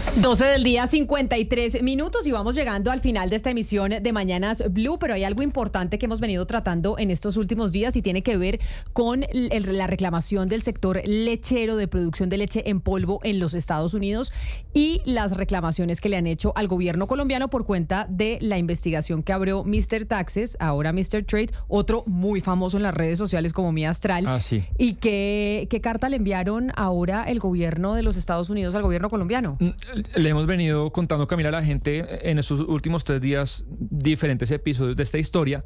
12 del día, 53 minutos y vamos llegando al final de esta emisión de Mañanas Blue, pero hay algo importante que hemos venido tratando en estos últimos días y tiene que ver con la reclamación del sector lechero de producción de leche en polvo en los Estados Unidos y las reclamaciones que le han hecho al gobierno colombiano por cuenta de la investigación que abrió Mr. Taxes, ahora Mr. Trade, otro muy famoso en las redes sociales como Mi Astral. Sí. ¿Y qué carta le enviaron ahora el gobierno de los Estados Unidos al gobierno colombiano? Le hemos venido contando, Camila, a la gente en estos últimos 3 días diferentes episodios de esta historia.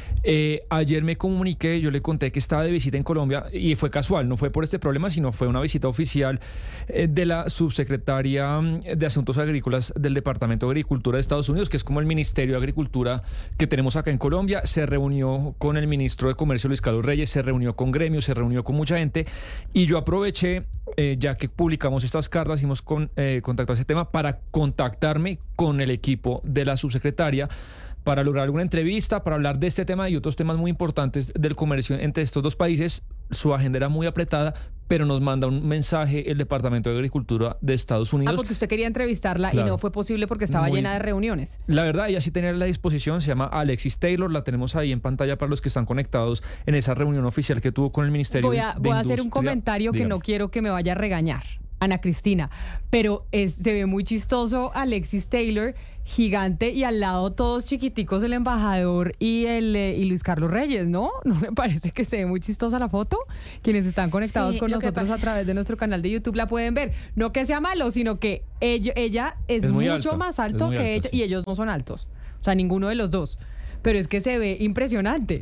Ayer me comuniqué, yo le conté que estaba de visita en Colombia y fue casual, no fue por este problema, sino fue una visita oficial de la subsecretaria de Asuntos Agrícolas del Departamento de Agricultura de Estados Unidos, que es como el Ministerio de Agricultura que tenemos acá en Colombia. Se reunió con el ministro de Comercio, Luis Carlos Reyes, se reunió con gremios, se reunió con mucha gente y yo aproveché, ya que publicamos estas cartas, hicimos contacto a ese tema para contactarme con el equipo de la subsecretaria para lograr alguna entrevista, para hablar de este tema y otros temas muy importantes del comercio entre estos dos países. Su agenda era muy apretada, pero nos manda un mensaje el Departamento de Agricultura de Estados Unidos. Porque usted quería entrevistarla, claro, y no fue posible porque estaba llena de reuniones. La verdad, ella sí tenía la disposición, se llama Alexis Taylor, la tenemos ahí en pantalla para los que están conectados en esa reunión oficial que tuvo con el Ministerio de Voy a hacer un comentario que no quiero que me vaya a regañar, Ana Cristina, pero se ve muy chistoso Alexis Taylor, gigante, y al lado todos chiquiticos, el embajador y Luis Carlos Reyes, ¿no? ¿No me parece que se ve muy chistosa la foto? Quienes están conectados con nosotros a través de nuestro canal de YouTube la pueden ver. No que sea malo, sino que ella es mucho más alto que ella, y ellos no son altos. O sea, ninguno de los dos. Pero es que se ve impresionante.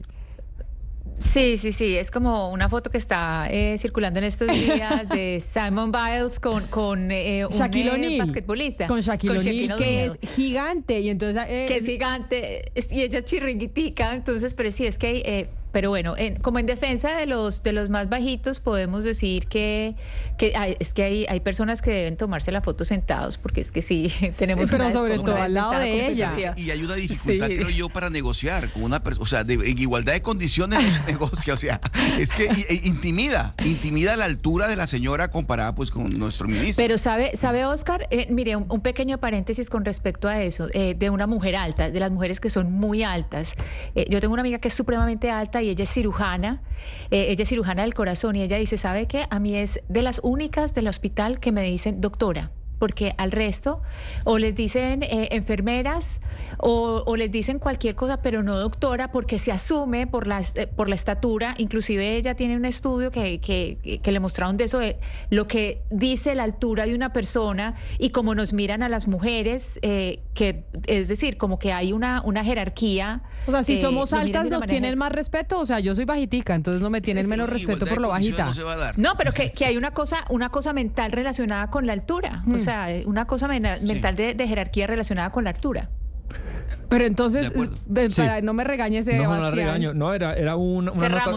Sí, es como una foto que está circulando en estos días de Simone Biles con un basquetbolista. Con Shaquille O'Neal, que es gigante. Y entonces, que es gigante y ella es chirringuitica. Entonces, pero sí, es que... pero bueno, como en defensa de los más bajitos, podemos decir que hay personas que deben tomarse la foto sentados, porque es que sí, tenemos pero sobre todo al lado de ella. Y hay una dificultad, creo yo, para negociar con una persona, o sea, en igualdad de condiciones no se negocia, o sea, es que intimida la altura de la señora comparada pues con nuestro ministro. Pero sabe Oscar, mire, un pequeño paréntesis con respecto a eso, de una mujer alta, de las mujeres que son muy altas. Yo tengo una amiga que es supremamente alta y ella es cirujana del corazón, y ella dice, ¿sabe qué? A mí es de las únicas del hospital que me dicen doctora, porque al resto o les dicen enfermeras o les dicen cualquier cosa, pero no doctora, porque se asume por la estatura. Inclusive ella tiene un estudio que le mostraron de eso, de lo que dice la altura de una persona y cómo nos miran a las mujeres, que es decir, como que hay una jerarquía. O sea, si somos altas nos tienen más respeto. O sea, yo soy bajitica, entonces no me tienen menos respeto por lo bajita. No, pero que hay una cosa mental relacionada con la altura. O sea, una cosa mental de jerarquía relacionada con la altura. Pero entonces, no me regañes, Sebastián. No regaño. No, era una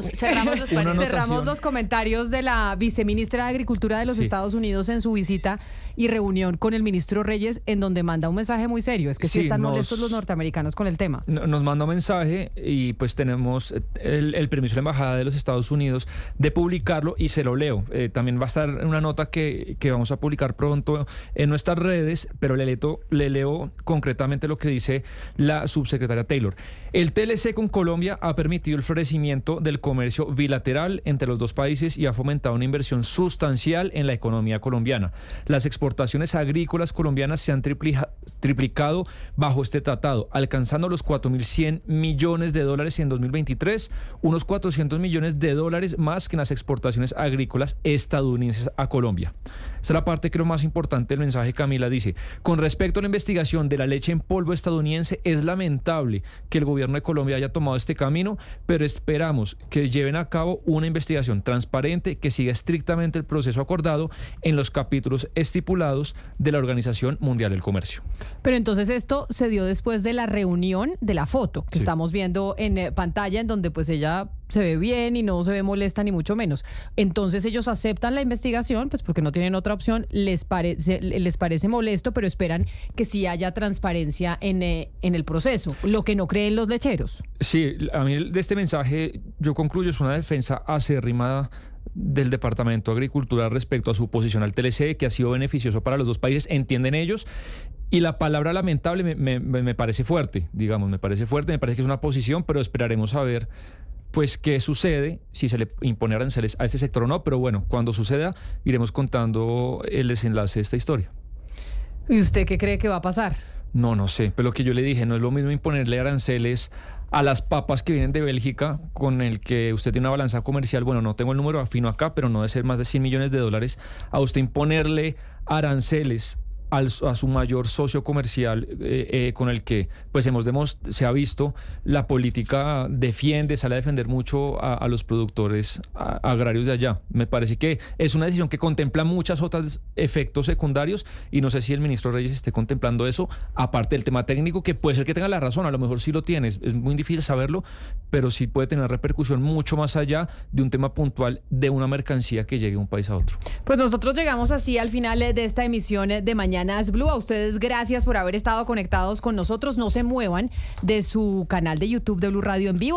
cerramos los comentarios de la viceministra de Agricultura de los Estados Unidos en su visita y reunión con el ministro Reyes, en donde manda un mensaje muy serio. Es que sí están molestos los norteamericanos con el tema. Nos manda un mensaje y pues tenemos el permiso de la Embajada de los Estados Unidos de publicarlo y se lo leo. También va a estar una nota que vamos a publicar pronto en nuestras redes, pero le leo concretamente lo que dice la subsecretaria Taylor. El TLC con Colombia ha permitido el florecimiento del comercio bilateral entre los dos países y ha fomentado una inversión sustancial en la economía colombiana. Las exportaciones agrícolas colombianas se han triplicado bajo este tratado, alcanzando los 4.100 millones de dólares en 2023, unos 400 millones de dólares más que en las exportaciones agrícolas estadounidenses a Colombia. Esta es la parte, creo, más importante del mensaje. Camila dice: con respecto a la investigación de la leche en polvo estadounidense, es lamentable que el gobierno de Colombia haya tomado este camino, pero esperamos que lleven a cabo una investigación transparente que siga estrictamente el proceso acordado en los capítulos estipulados de la Organización Mundial del Comercio. Pero entonces esto se dio después de la reunión de la foto que estamos viendo en pantalla, en donde pues ella se ve bien y no se ve molesta ni mucho menos. Entonces ellos aceptan la investigación, pues porque no tienen otra opción, les parece molesto, pero esperan que sí haya transparencia en el proceso, lo que no creen los lecheros. Sí, a mí de este mensaje yo concluyo es una defensa acérrima del Departamento de Agricultura respecto a su posición al TLC, que ha sido beneficioso para los dos países, entienden ellos. Y la palabra lamentable me parece fuerte, digamos, me parece que es una posición, pero esperaremos a ver pues qué sucede, si se le impone aranceles a este sector o no, pero bueno, cuando suceda iremos contando el desenlace de esta historia. ¿Y usted qué cree que va a pasar? No sé, pero lo que yo le dije, no es lo mismo imponerle aranceles a las papas que vienen de Bélgica, con el que usted tiene una balanza comercial, bueno, no tengo el número afino acá, pero no debe ser más de 100 millones de dólares, a usted imponerle aranceles a su mayor socio comercial con el que pues se ha visto la política sale a defender mucho a los productores agrarios de allá. Me parece que es una decisión que contempla muchos otros efectos secundarios y no sé si el ministro Reyes esté contemplando eso, aparte del tema técnico, que puede ser que tenga la razón, a lo mejor sí lo tiene, es muy difícil saberlo, pero sí puede tener repercusión mucho más allá de un tema puntual de una mercancía que llegue de un país a otro. Pues nosotros llegamos así al final de esta emisión de Mañanas Blue. A ustedes gracias por haber estado conectados con nosotros. No se muevan de su canal de YouTube de Blue Radio en vivo.